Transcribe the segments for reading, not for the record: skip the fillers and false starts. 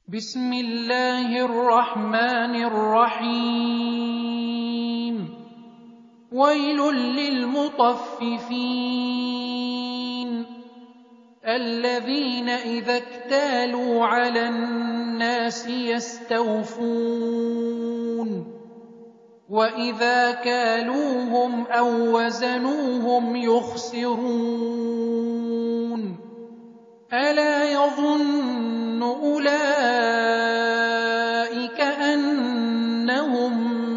بسم الله الرحمن الرحيم ويل للمطففين الذين إذا اكتالوا على الناس يستوفون وإذا كالوهم أو وزنوهم يخسرون ألا يظن أولئك أنهم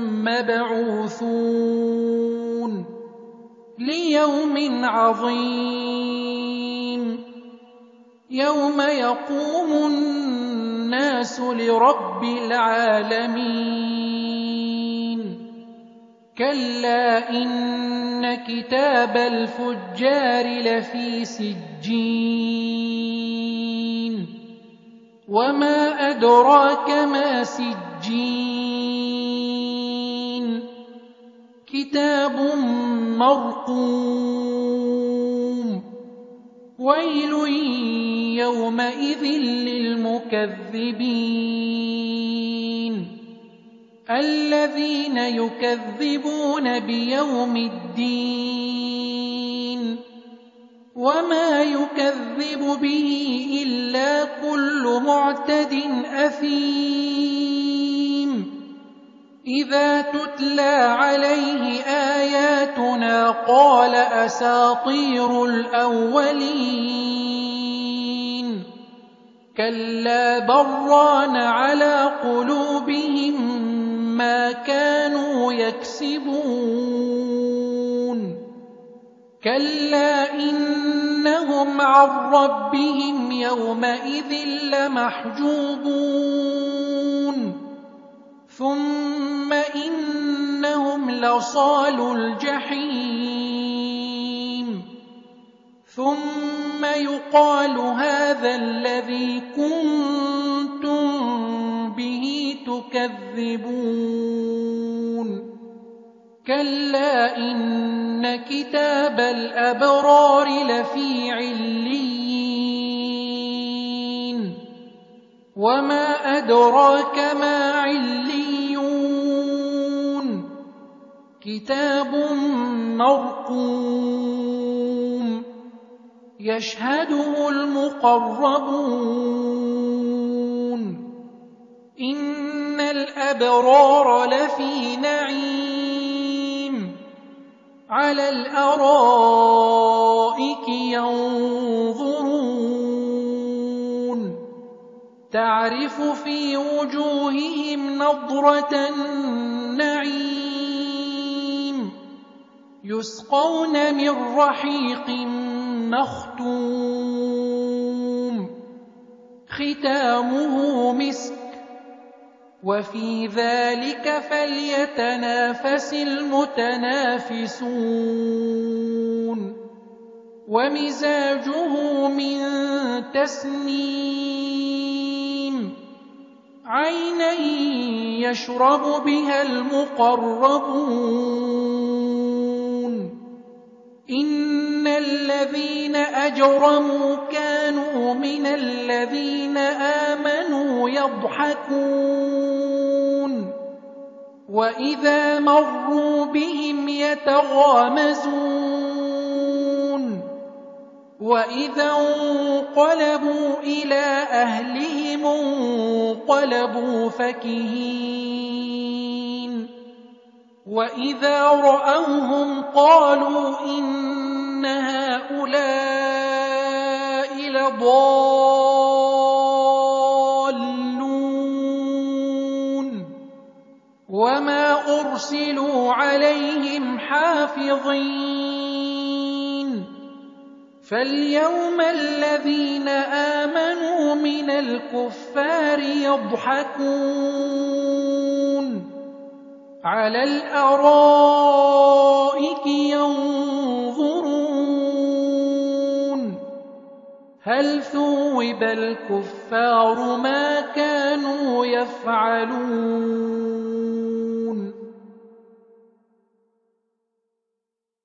مبعوثون ليوم عظيم يوم يقوم الناس لرب العالمين كلا إن كتاب الفجار لفي سجين وما أدراك ما سجين كتاب مرقوم ويل يومئذ للمكذبين الذين يكذبون بيوم الدين وما يكذب به إلا كل معتد أثيم إذا تتلى عليه آياتنا قال أساطير الأولين كلا بران على قلوبهم ما كانوا يكسبون كلا إنهم عن ربهم يومئذ لمحجوبون ثم إنهم لصالو الجحيم ثم يقال هذا الذي كنتم به تكذبون كلا إن كتاب الأبرار لفي عليين وما أدراك ما عليون كتاب مرقوم يشهده المقربون إن الأبرار لفي نعيم على الأرائك ينظرون تعرف في وجوههم نضرة النعيم يسقون من رحيق مختوم ختامه مسك وفي ذلك فليتنافس المتنافسون ومزاجه من تسنيم عينا يشرب بها المقربون إن الذين أجرموا كانوا من الذين آمنوا يضحكون وإذا مروا بهم يتغامزون وإذا انقلبوا إلى أهلهم انقلبوا فكهين وإذا رأوهم قالوا إن هؤلاء لضالون وما أرسلوا عليهم حافظين فاليوم الذين آمنوا من الكفار يضحكون على الأرائك ينظرون هل ثوب الكفار ما كانوا يفعلون